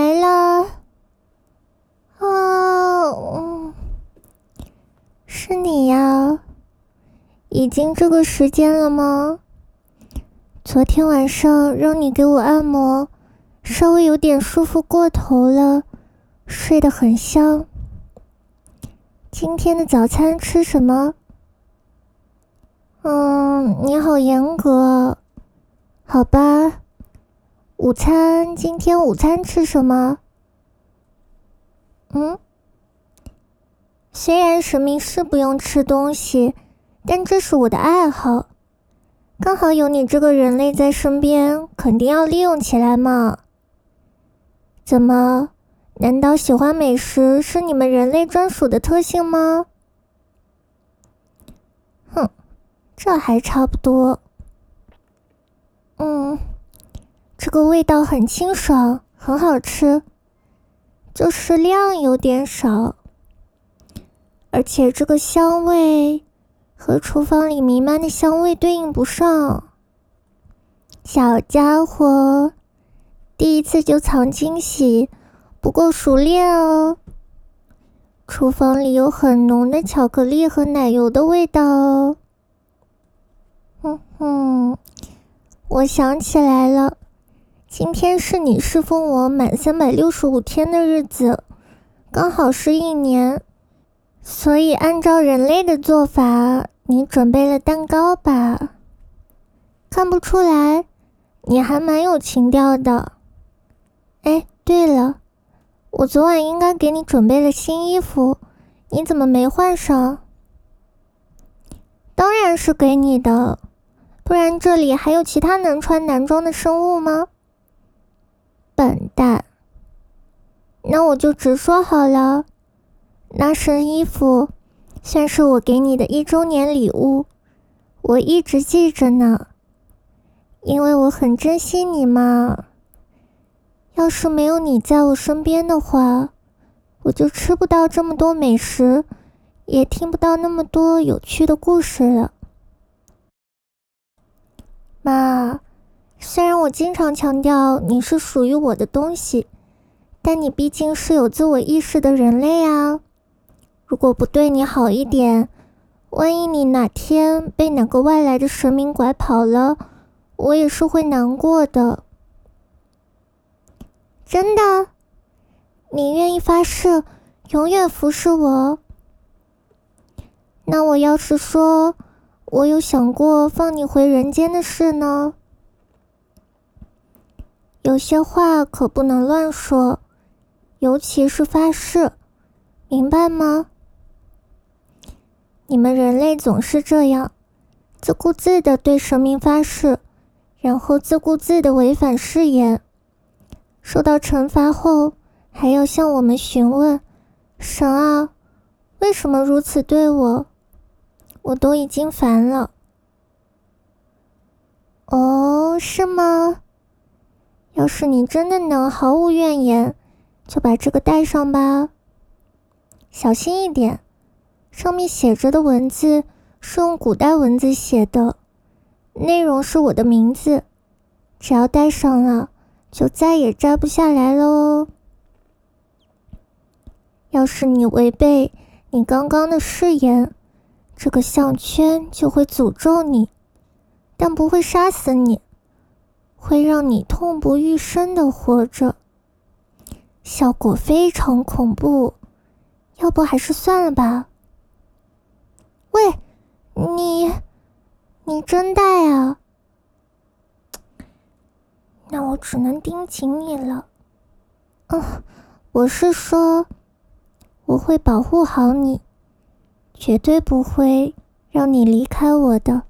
来了。是你呀？已经这个时间了吗？昨天晚上让你给我按摩，稍微有点舒服过头了，睡得很香。今天的早餐吃什么？你好严格。好吧。今天午餐吃什么？虽然神明是不用吃东西，但这是我的爱好。刚好有你这个人类在身边，肯定要利用起来嘛。怎么？难道喜欢美食是你们人类专属的特性吗？这还差不多。这个味道很清爽，很好吃，就是量有点少。而且这个香味和厨房里弥漫的香味对应不上。小家伙，第一次就藏惊喜，不够熟练哦。厨房里有很浓的巧克力和奶油的味道哦。我想起来了，今天是你侍奉我满365天的日子，刚好是1年。所以按照人类的做法，你准备了蛋糕吧？看不出来，你还蛮有情调的。对了，我昨晚应该给你准备了新衣服，你怎么没换上？当然是给你的，不然这里还有其他能穿男装的生物吗？笨蛋。那我就直说好了，那身衣服算是我给你的1周年礼物，我一直记着呢，因为我很珍惜你嘛。要是没有你在我身边的话，我就吃不到这么多美食，也听不到那么多有趣的故事了。妈，虽然我经常强调你是属于我的东西，但你毕竟是有自我意识的人类啊。如果不对你好一点，万一你哪天被哪个外来的神明拐跑了，我也是会难过的。真的？你愿意发誓永远服侍我？那我要是说我有想过放你回人间的事呢？有些话可不能乱说，尤其是发誓，明白吗？你们人类总是这样，自顾自地对神明发誓，然后自顾自地违反誓言，受到惩罚后还要向我们询问，神啊，为什么如此对我？我都已经烦了。是吗？要是你真的能毫无怨言，就把这个带上吧。小心一点，上面写着的文字是用古代文字写的，内容是我的名字，只要戴上了，就再也摘不下来了哦。要是你违背你刚刚的誓言，这个项圈就会诅咒你，但不会杀死你，会让你痛不欲生的活着，效果非常恐怖，要不还是算了吧。喂，你真戴啊？那我只能盯紧你了。我是说，我会保护好你，绝对不会让你离开我的。